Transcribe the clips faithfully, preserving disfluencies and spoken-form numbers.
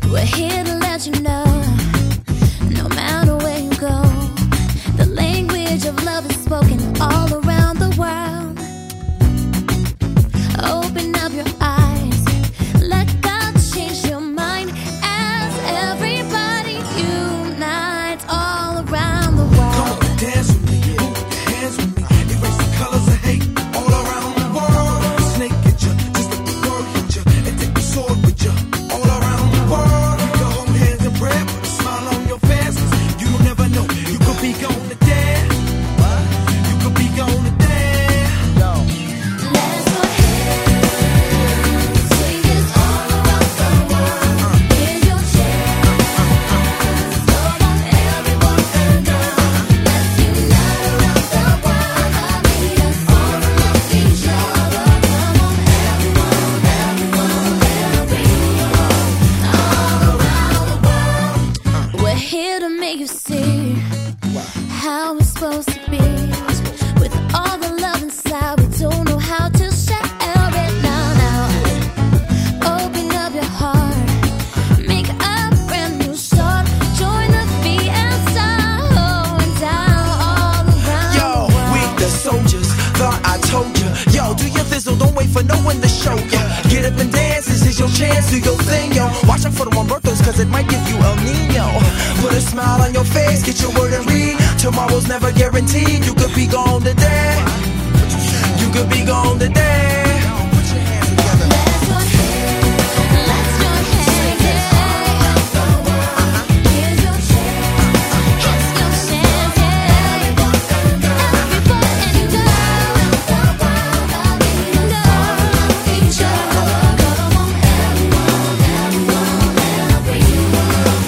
We're here to let you know, no matter where you go, the language of love is spoken all around the world. Open up your eyes, let God change your mind as everybody unites all around the world. Come on, dance with me, move your hands with me, erase the colors of hate all around the world. Snake at you, just let the girl hit you, and take the sword with you all around the world. You can hold hands and pray, put a smile on your face, 'cause you never know, you could be gone today. You could be gone today. Here to make you see how it's supposed to be. With all the love inside, we don't know how to share it now. Now, open up your heart, make a brand new start. Join the beat and start going down all around. Yo, we the soldiers, thought I told you. Yo, do your thistle, don't wait for no one to show ya. Get up and dance, this is your chance, do your thing, yo. Watch out for the Humbertos, 'cause it might give you El Nino. Put a smile on your face, get your word and read. Tomorrow's never guaranteed. You could be gone today. You could be gone today. Put your hands together. Let's join hands, let's join hands, yeah. Here's your chance, here's your chance, yeah. Every boy and girl, love each other. Come on, everyone, everyone, everyone.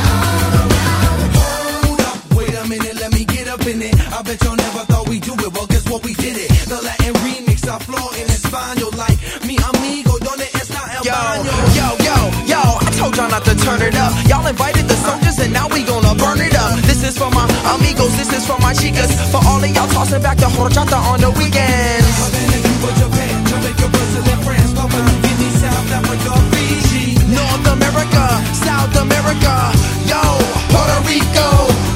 Wait a minute, let me get up in it. I bet y'all never thought we'd do it. Well, guess what, we did it. The Latin remix, I flow in Espanol like mi amigo, donde está el baño? Yo, yo, yo, I told y'all not to turn it up. Y'all invited the soldiers and now we gonna burn it up. This is for my amigos, this is for my chicas. For all of y'all tossing back the horchata on the weekends. Japan, Jamaica, Brazil, and France. Papa, New Guinea, South Africa, Fiji, North America, South America. Yo, Puerto Rico.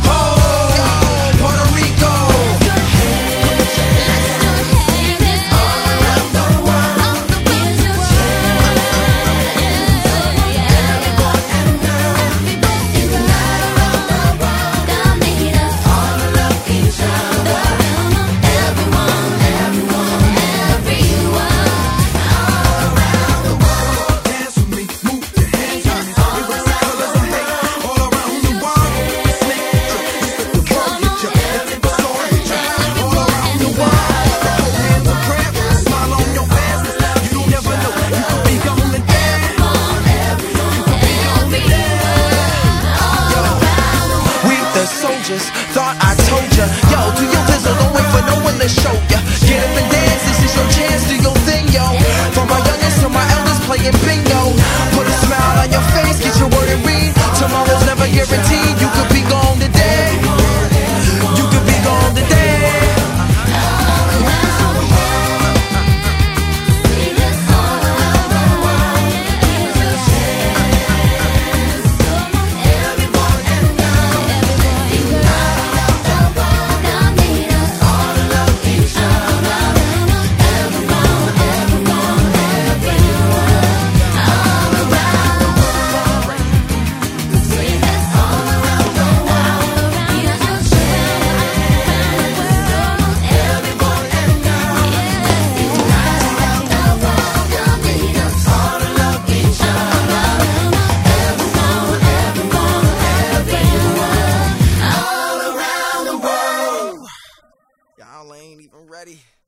Thought I told ya. Yo, do your thistle, don't wait for no one to show ya. Get up and dance, this is your chance, do your thing, yo. From my youngest to my eldest playing bingo. Put a smile on your face, get your word and read. Tomorrow's never guaranteed. You could be gone today. You could be gone today. Y'all ain't even ready.